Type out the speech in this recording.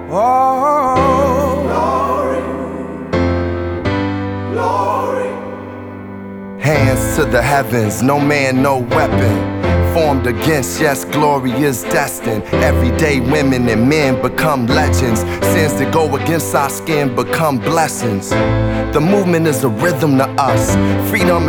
Oh, Glory, glory. hands to the heavens, no man, no weapon formed against, yes, glory is destined. Everyday women and men become legends. Sins that go against our skin become blessings. The movement is a rhythm to us. Freedom is